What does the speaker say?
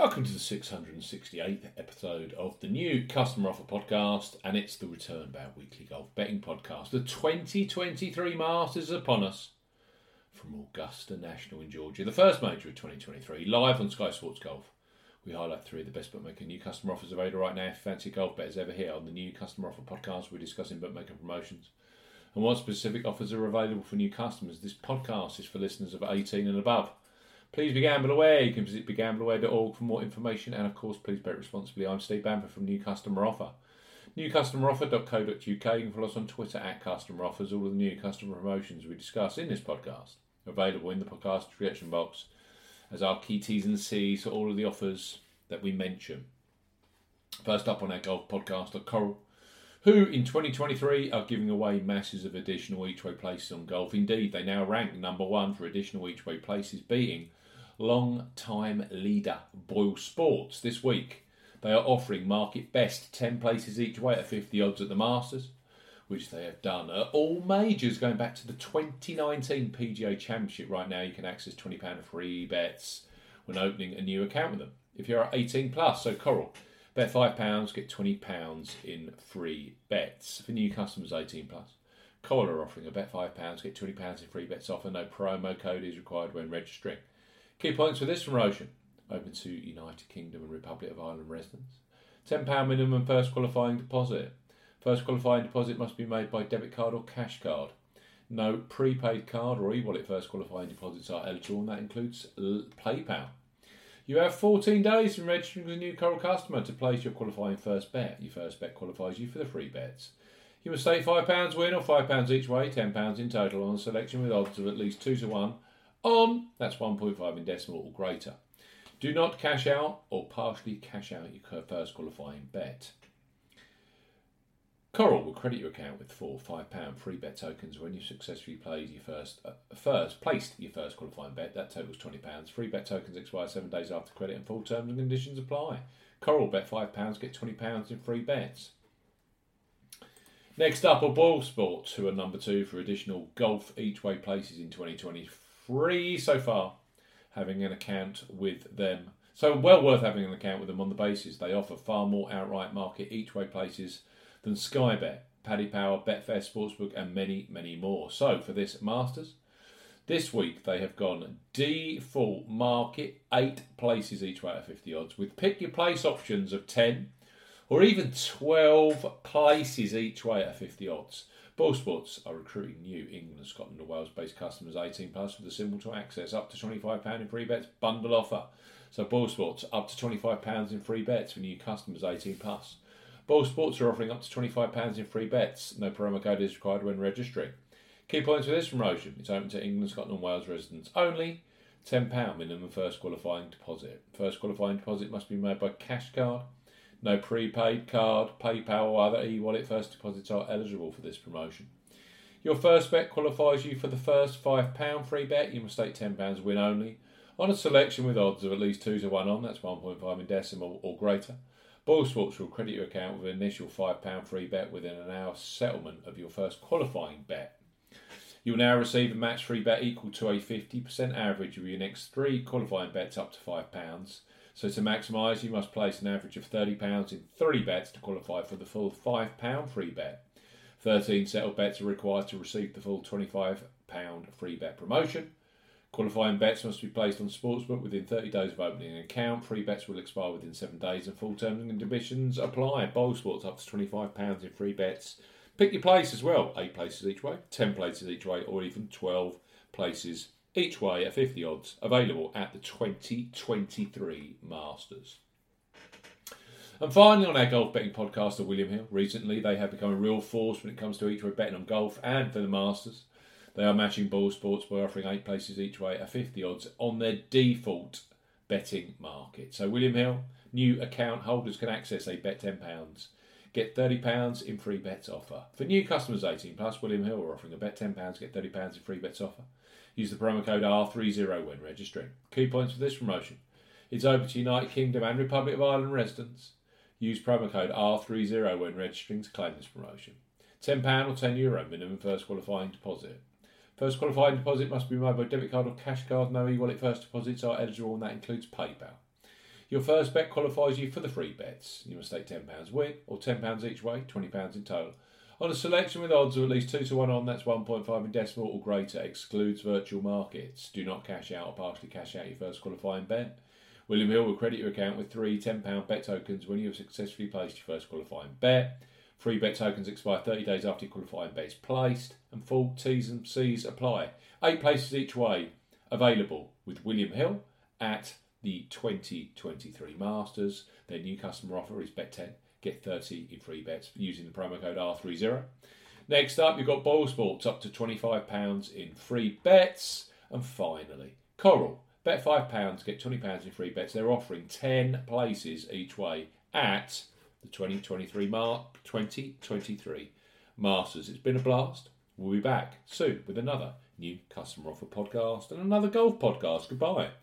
Welcome to the 668th episode of the new Customer Offer Podcast, and it's the Return Bout Weekly Golf Betting Podcast. The 2023 Masters is upon us from Augusta National in Georgia, the first major of 2023, live on Sky Sports Golf. We highlight three of the best bookmaker new customer offers available right now. If you fancy golf bettors ever here on the new Customer Offer Podcast, we're discussing bookmaker promotions and what specific offers are available for new customers. This podcast is for listeners of 18 and above. Please be gamble aware. You can visit begambleaware.org for more information, and of course, please bet responsibly. I'm Steve Bamford from New Customer Offer. Newcustomeroffer.co.uk. You can follow us on Twitter at Customer Offers. All of the new customer promotions we discuss in this podcast are available in the podcast description box as our key T's and C's for all of the offers that we mention. First up on our golf podcast are Coral, who in 2023 are giving away masses of additional each-way places on golf. Indeed, they now rank number one for additional each-way places, beating long-time leader Boyle Sports. This week, they are offering market best 10 places each way at 50 odds at the Masters, which they have done at all majors going back to the 2019 PGA Championship. Right now, you can access £20 of free bets when opening a new account with them. If you're 18 plus, so Coral, bet £5, get £20 in free bets. For new customers 18 plus, Coral are offering a bet £5, get £20 in free bets offer. No promo code is required when registering. Key points for this promotion: open to United Kingdom and Republic of Ireland residents. £10 minimum first qualifying deposit. First qualifying deposit must be made by debit card or cash card. No prepaid card or e-wallet first qualifying deposits are eligible, and that includes PayPal. You have 14 days from registering as a new Coral customer to place your qualifying first bet. Your first bet qualifies you for the free bets. You must stake £5 win or £5 each way, £10 in total on a selection with odds of at least 2 to 1 on, that's 1.5 in decimal or greater. Do not cash out or partially cash out your first qualifying bet. Coral will credit your account with 4 £5 free bet tokens when you successfully placed your first qualifying bet. That totals £20. Free bet tokens expire 7 days after credit, and full terms and conditions apply. Coral, bet £5, get £20 in free bets. Next up are Boyle Sports, who are number 2 for additional golf each-way places in 2023 so far. Having an account with them, so well worth having an account with them on the basis they offer far more outright market each-way places than Sky Bet, Paddy Power, Betfair Sportsbook, and many, many more. So for this Masters, this week they have gone default market 8 places each way at 50 odds, with pick your place options of 10 or even 12 places each way at 50 odds. Boyle Sports are recruiting new England, Scotland and Wales based customers 18 plus with a simple to access up to £25 in free bets bundle offer. So Boyle Sports up to £25 in free bets for new customers 18 plus. Boyle Sports are offering up to £25 in free bets. No promo code is required when registering. Key points for this promotion: it's open to England, Scotland and Wales residents only. £10 minimum first qualifying deposit. First qualifying deposit must be made by cash card. No prepaid card, PayPal or other e-wallet first deposits are eligible for this promotion. Your first bet qualifies you for the first £5 free bet. You must stake £10 win only on a selection with odds of at least 2 to 1 on, that's 1.5 in decimal or greater. Boyle Sports will credit your account with an initial £5 free bet within an hour settlement of your first qualifying bet. You will now receive a match free bet equal to a 50% average of your next 3 qualifying bets up to £5. So to maximise, you must place an average of £30 in 3 bets to qualify for the full £5 free bet. 13 settled bets are required to receive the full £25 free bet promotion. Qualifying bets must be placed on Sportsbook within 30 days of opening an account. Free bets will expire within 7 days and full terms and conditions apply. Boyle Sports up to £25 in free bets. Pick your place as well. 8 places each way, 10 places each way, or even 12 places each way at 50 odds. Available at the 2023 Masters. And finally on our golf betting podcast are William Hill. Recently they have become a real force when it comes to each way betting on golf and for the Masters. They are matching Boyle Sports by offering 8 places each way at 50 odds on their default betting market. So William Hill, new account holders can access a bet £10, get £30 in free bets offer. For new customers 18 plus, William Hill are offering a bet £10, get £30 in free bets offer. Use the promo code R30 when registering. Key points for this promotion: it's open to United Kingdom and Republic of Ireland residents. Use promo code R30 when registering to claim this promotion. £10 or €10 minimum first qualifying deposit. First qualifying deposit must be made by debit card or cash card. No e-wallet first deposits are eligible, and that includes PayPal. Your first bet qualifies you for the free bets. You must stake £10 win or £10 each way, £20 in total. On a selection with odds of at least 2 to 1 on, that's 1.5 in decimal or greater, excludes virtual markets. Do not cash out or partially cash out your first qualifying bet. William Hill will credit your account with 3 £10 bet tokens when you have successfully placed your first qualifying bet. Free bet tokens expire 30 days after your qualifying bet is placed, and full T's and C's apply. 8 places each way available with William Hill at the 2023 Masters. Their new customer offer is bet 10. Get 30 in free bets using the promo code R30. Next up, you've got Boyle Sports, up to £25 in free bets. And finally, Coral. Bet £5, get £20 in free bets. They're offering 10 places each way at the 2023 Masters. It's been a blast. We'll be back soon with another new customer offer podcast and another golf podcast. Goodbye.